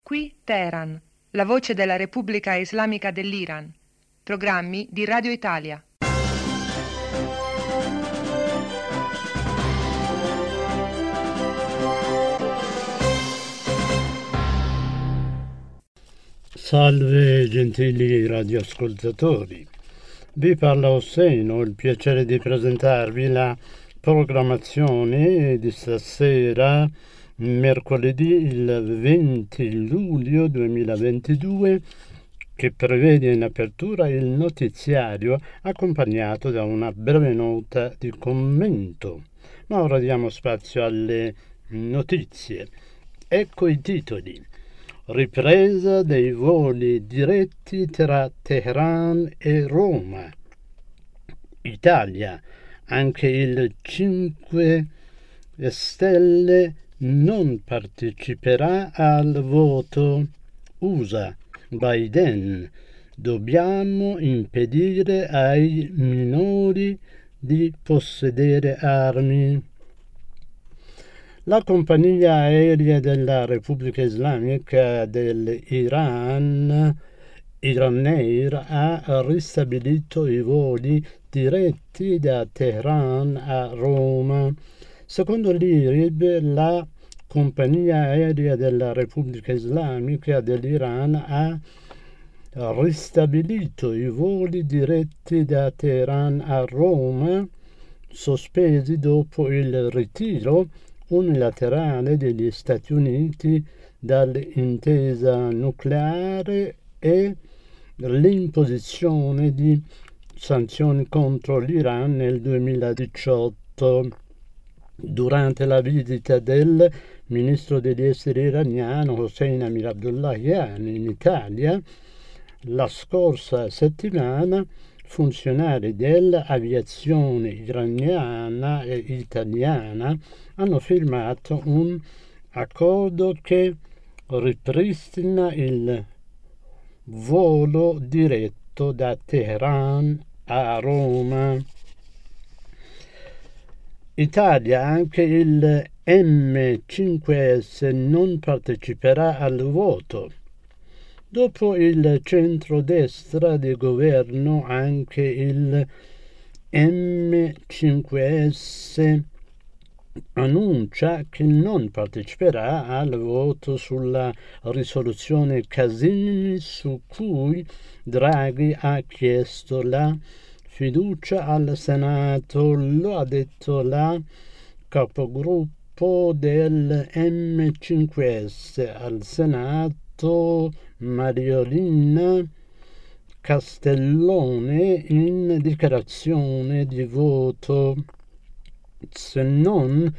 Qui Teheran, la voce della Repubblica Islamica dell'Iran. Programmi di Radio Italia. Salve gentili radioascoltatori, vi parla Hossein, ho il piacere di presentarvi la programmazione di stasera, mercoledì il 20 luglio 2022, che prevede in apertura il notiziario accompagnato da una breve nota di commento. Ma ora diamo spazio alle notizie. Ecco i titoli. Ripresa dei voli diretti tra Teheran e Roma. Italia, anche il 5 Stelle non parteciperà al voto. USA, Biden, dobbiamo impedire ai minori di possedere armi. La compagnia aerea della Repubblica Islamica dell'Iran, Iran Air, ha ristabilito i voli diretti da Teheran a Roma. Secondo l'IRIB, la compagnia aerea della Repubblica Islamica dell'Iran ha ristabilito i voli diretti da Teheran a Roma, sospesi dopo il ritiro unilaterale degli Stati Uniti dall'intesa nucleare e l'imposizione di sanzioni contro l'Iran nel 2018. Durante la visita del ministro degli esteri iraniano Hossein Amir Abdullahian in Italia la scorsa settimana, funzionari dell'aviazione iraniana e italiana hanno firmato un accordo che ripristina il volo diretto da Teheran a Roma. Italia, anche il M5S non parteciperà al voto. Dopo il centrodestra di governo, anche il M5S annuncia che non parteciperà al voto sulla risoluzione Casini su cui Draghi ha chiesto la fiducia al Senato. Lo ha detto la capogruppo del M5S al Senato Mariolina Castellone in dichiarazione di voto. Se non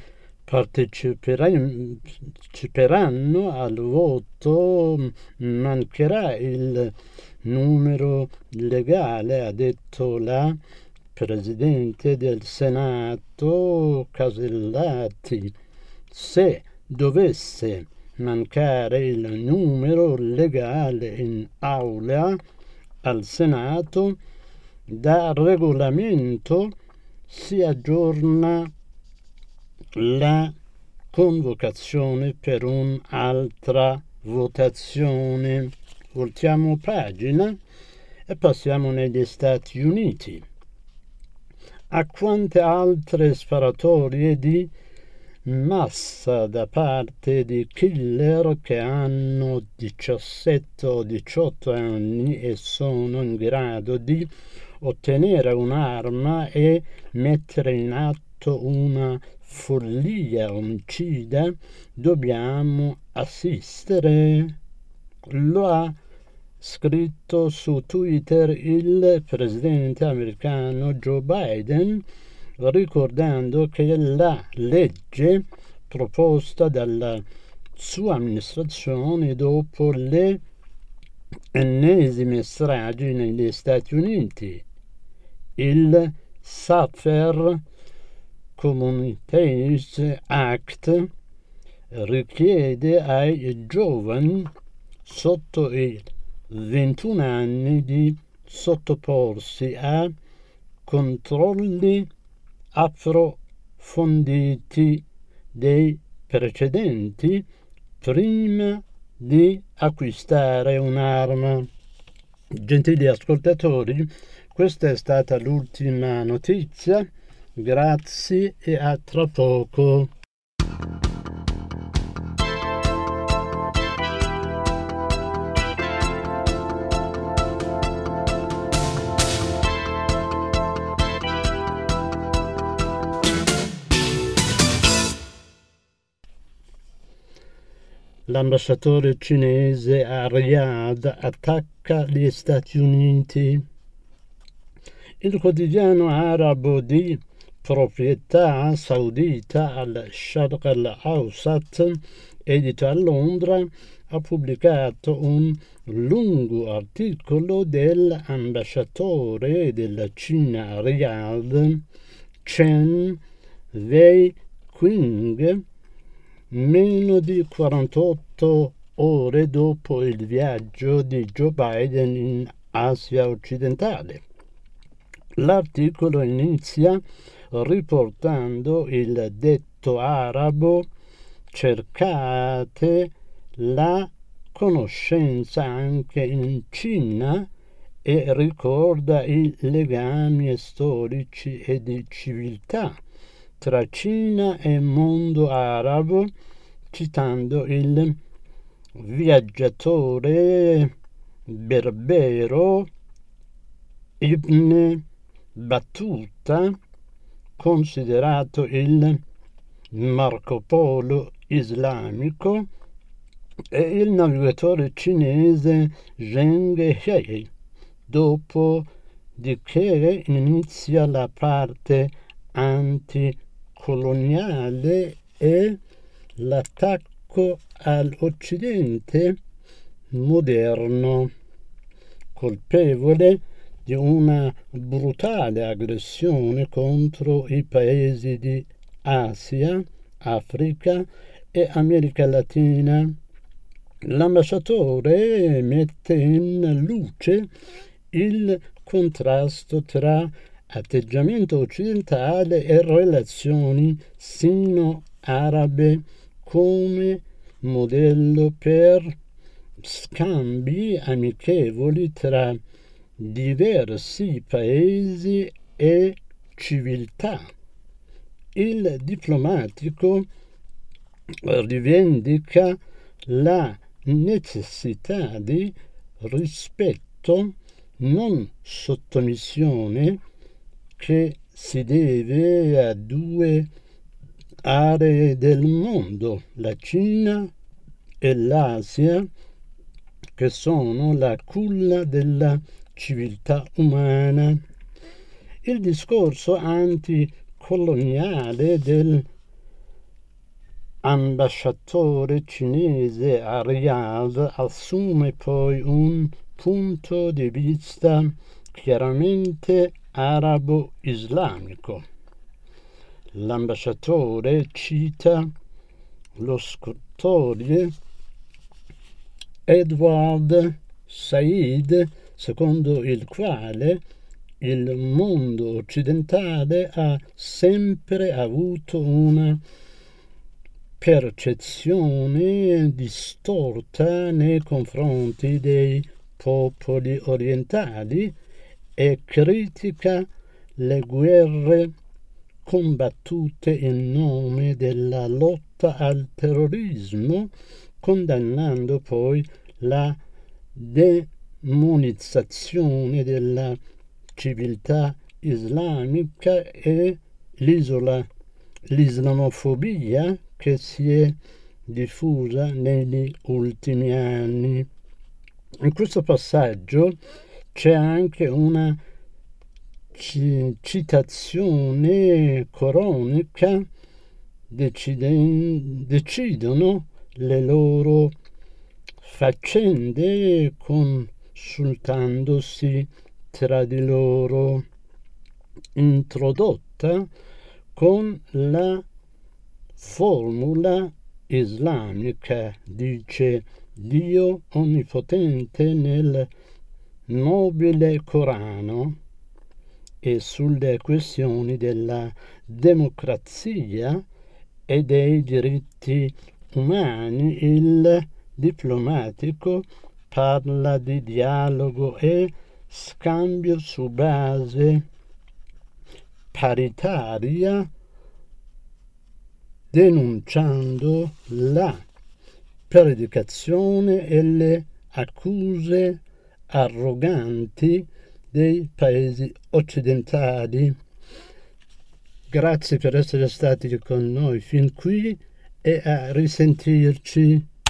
parteciperanno al voto mancherà il numero legale, ha detto la Presidente del Senato Casellati. Se dovesse mancare il numero legale in aula al Senato, da regolamento si aggiorna la convocazione per un'altra votazione. Voltiamo pagina e passiamo negli Stati Uniti. A quante altre sparatorie di massa da parte di killer che hanno 17 o 18 anni e sono in grado di ottenere un'arma e mettere in atto una follia omicida dobbiamo assistere. Lo ha scritto su Twitter il presidente americano Joe Biden, ricordando che la legge proposta dalla sua amministrazione dopo le ennesime stragi negli Stati Uniti, il Safer Communities Act, richiede ai giovani sotto i 21 anni di sottoporsi a controlli approfonditi dei precedenti prima di acquistare un'arma. Gentili ascoltatori, questa è stata l'ultima notizia. Grazie e a tra poco. L'ambasciatore cinese a Riyadh attacca gli Stati Uniti. Il quotidiano arabo di proprietà saudita al-Sharq al-Awsat, edito a Londra, ha pubblicato un lungo articolo dell'ambasciatore della Cina a Riyadh, Chen Wei-Qing, meno di 48 ore dopo il viaggio di Joe Biden in Asia occidentale. L'articolo inizia riportando il detto arabo "cercate la conoscenza anche in Cina" e ricorda i legami storici e di civiltà tra Cina e mondo arabo, citando il viaggiatore berbero Ibn Battuta, considerato il Marco Polo islamico, e il navigatore cinese Zheng He, dopo di che inizia la parte anticoloniale e l'attacco all'Occidente moderno, colpevole di una brutale aggressione contro i paesi di Asia, Africa e America Latina. L'ambasciatore mette in luce il contrasto tra atteggiamento occidentale e relazioni sino-arabe come modello per scambi amichevoli tra diversi paesi e civiltà. Il diplomatico rivendica la necessità di rispetto, non sottomissione, che si deve a due aree del mondo, la Cina e l'Asia, che sono la culla della civiltà umana. Il discorso anticoloniale dell'ambasciatore cinese a Riyadh assume poi un punto di vista chiaramente arabo-islamico. L'ambasciatore cita lo scrittore Edward Said, secondo il quale il mondo occidentale ha sempre avuto una percezione distorta nei confronti dei popoli orientali e critica le guerre combattute in nome della lotta al terrorismo, condannando poi la demonizzazione della civiltà islamica e l'islamofobia che si è diffusa negli ultimi anni. In questo passaggio c'è anche una citazione coronica: decidono le loro faccende consultandosi tra di loro, introdotta con la formula islamica, dice Dio onnipotente nel nobile Corano, e sulle questioni della democrazia e dei diritti umani il diplomatico parla di dialogo e scambio su base paritaria, denunciando la predicazione e le accuse arroganti dei paesi occidentali. Grazie per essere stati con noi fin qui e a risentirci.